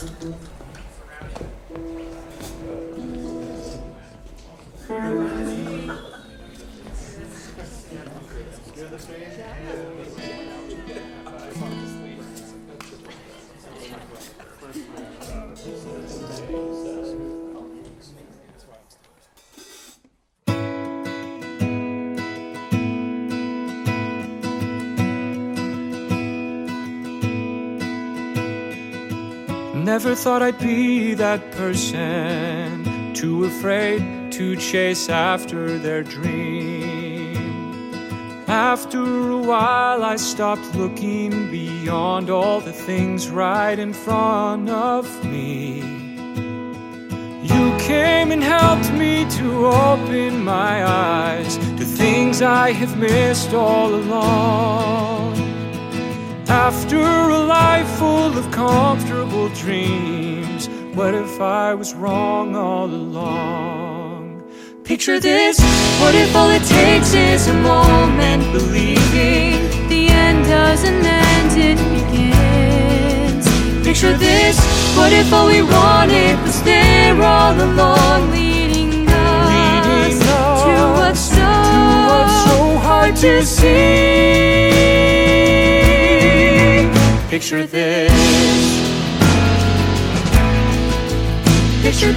Never thought I'd be that person, too afraid to chase after their dream. After a while I stopped looking beyond all the things right in front of me. You came and helped me to open my eyes to things I have missed all along. After a life full of comfortable dreams, what if I was wrong all along? Picture this, what if all it takes is a moment believing the end doesn't end, it begins. Picture this, what if all we wanted was there all along, leading us to what's so hard to see. Picture this. Picture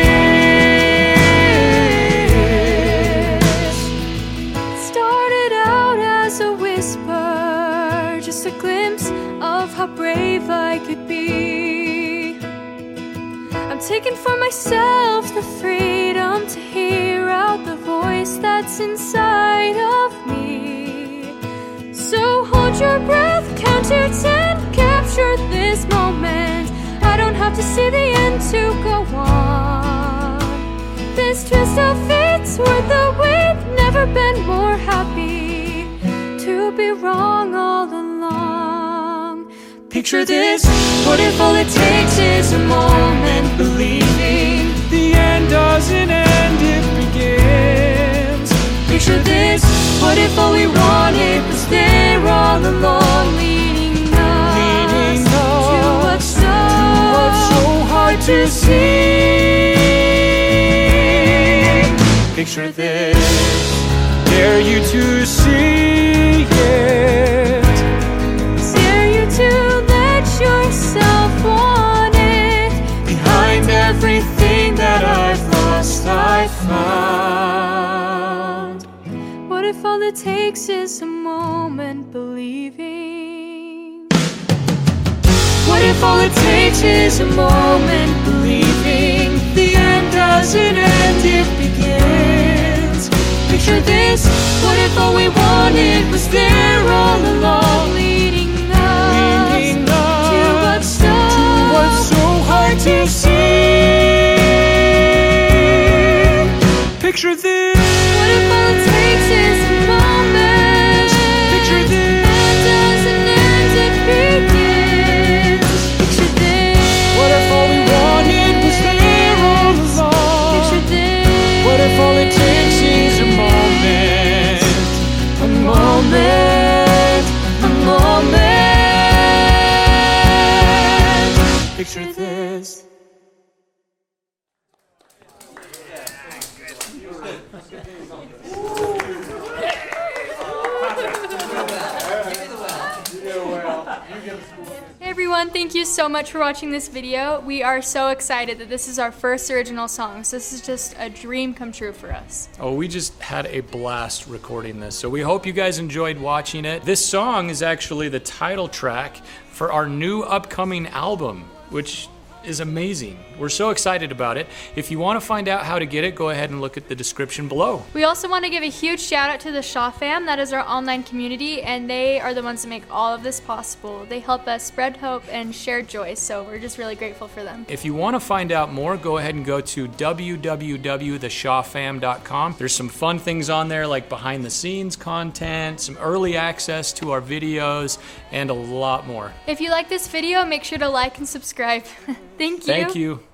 this. Started out as a whisper, just a glimpse of how brave I could be. I'm taking for myself the freedom to hear out the voice that's inside of me. So hold your breath, count to 10, capture this moment. I don't have to see the end to go on. This twist of fate's worth the wait. Never been more happy to be wrong all along. Picture this, what if all it takes is a moment believing the end doesn't end, it begins. Picture this, what if all we wanted was there all along, leading us to what's so hard to see. Picture this, dare you to see it. Dare you to let yourself want it. Behind everything that I've lost, I found. What if all it takes is a moment believing? What if all it takes is a moment believing the end doesn't end, it begins? Picture this, what if all we wanted was there all along, leading us to what's so hard to see? Picture this. What if all it takes is a moment? Picture this. End doesn't end, it begins. Picture this. What if all we wanted was there all along? Picture this. What if all it takes is a moment? A moment. A moment. Picture this. Hey everyone, thank you so much for watching this video. We are so excited that this is our first original song, so this is just a dream come true for us. Oh, we just had a blast recording this, so we hope you guys enjoyed watching it. This song is actually the title track for our new upcoming album, which is amazing. We're so excited about it. If you want to find out how to get it, go ahead and look at the description below. We also want to give a huge shout out to the Shaw Fam. That is our online community, and they are the ones that make all of this possible. They help us spread hope and share joy, so we're just really grateful for them. If you want to find out more, go ahead and go to www.theshawfam.com. There's some fun things on there like behind the scenes content, some early access to our videos, and a lot more. If you like this video, make sure to like and subscribe. Thank you. Thank you.